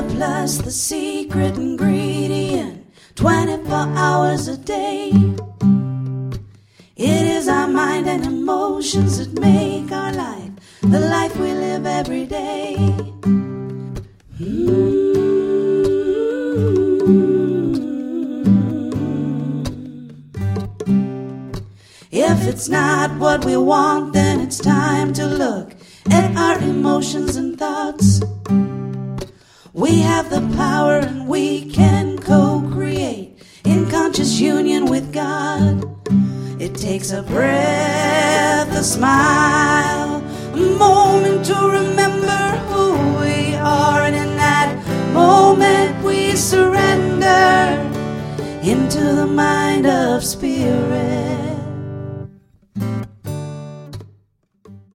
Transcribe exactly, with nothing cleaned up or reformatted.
the plus, the secret ingredient, twenty-four hours a day. It is our mind and emotions that make our life the life we live every day. Mm. If it's not what we want, then it's time to look at our emotions and thoughts. We have the power and we can co-create in conscious union with God. It takes a breath, a smile, a moment to remember who we are, and in that moment we surrender into the mind of spirit.